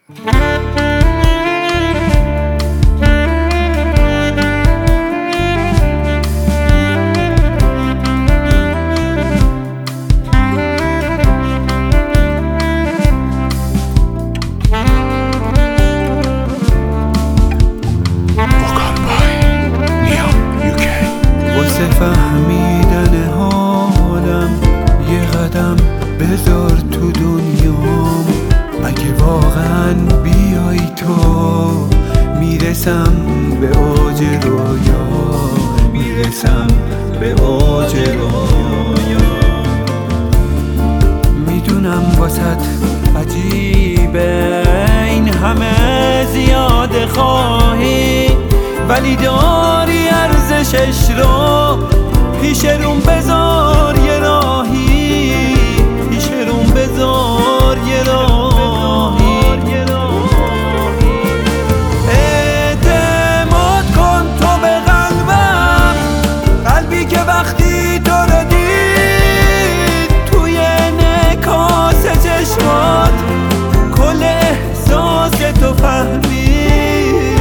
فهمیدن حالم یه قدم بذار تو دنیام. اگه واقعا بیای تو میرسم به اوج رویا، میرسم به اوج رویا. میدونم واسط عجیبه این همه زیاده خواهی، ولی داری ارزشش رو پیش روم بذار یه راهی، پیش روم بذار یه راهی. اعتماد کن تو به قلبم، قلبی که وقتی تو رو دید توی انعکاس چشمات کل احساس تو فهمید.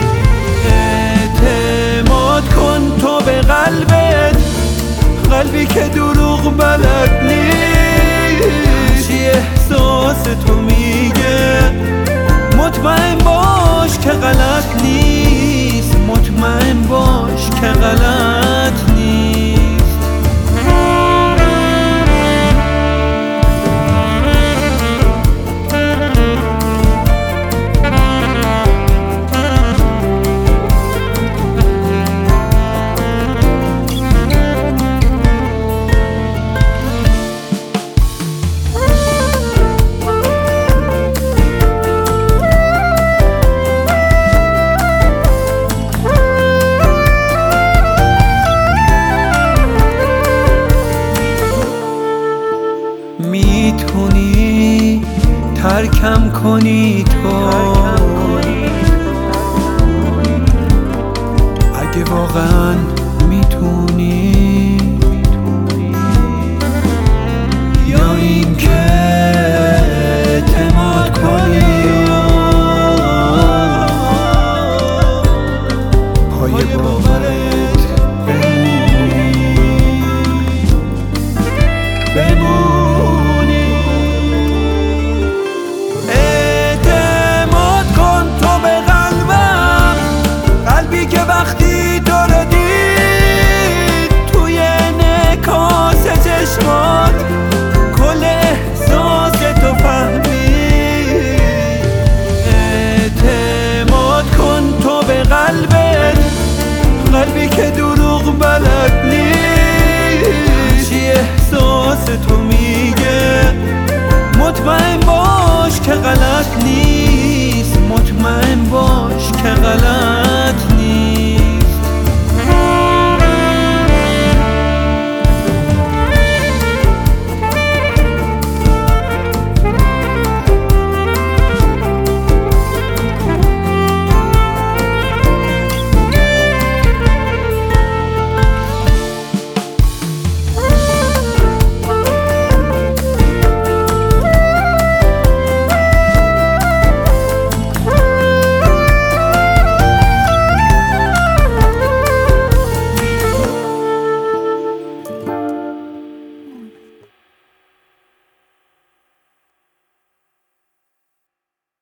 اعتماد کن تو به قلبت، قلبی که دروغ بلد نیست، چی احساس تو میگه مطمئن باش که غلط نیست، مطمئن باش که غلط نیست. میتونی ترکم کنی تو اگه واقعا میتونی.